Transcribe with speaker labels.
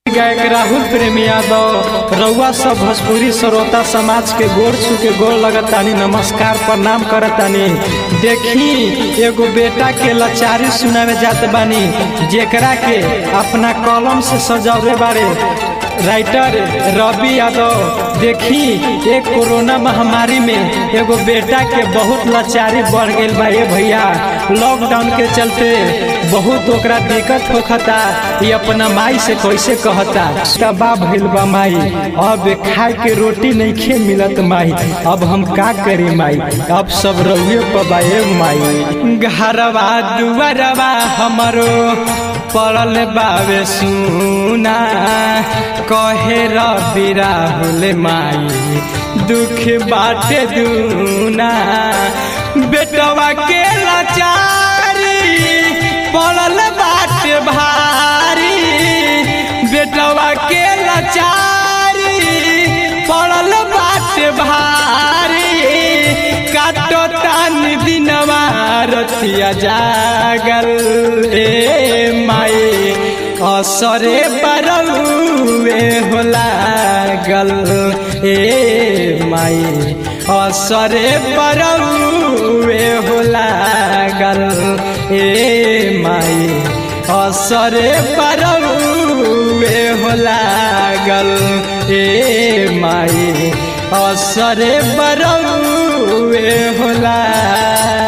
Speaker 1: गायक राहुल प्रेमी यादव रउआ सब भोजपुरी श्रोता समाज के गोर छू के गोर लगतानी, नमस्कार प्रणाम करतानी। देखी एगो बेटा के लाचारी सुनावे जात बानी, जेकरा के अपना कलम से सजावे बारे राइटर रवि यादव। देखी एक कोरोना महामारी में एगो बेटा के बहुत लाचारी बढ़ गई बा भैया। लॉकडाउन के चलते बहुत ओकरा दिक्कत होखता, ये अपना माई से कैसे कहता तबा भइल बा माई, अब खाए के रोटी नहीं खे मिलत माई, अब हम का करी माई, अब सब रउए पबाए माई। घरवा दुआरवा हमरो पड़ल बावे सुना, कहे रवि राहुल माई दुख बाटे दूना। बेटवा के लाचारी पड़ल बाटे भारी, बेटवा के लाचारी पड़ल बाटे भारी। काटो तानी दिनवा रतिया जागल ए माई, असरे बरउए हो लागल ए माई, असरे बरउए हो लागल ए माई, असरे बरउए हो लागल ए माई, असरे बरउए हो लागल।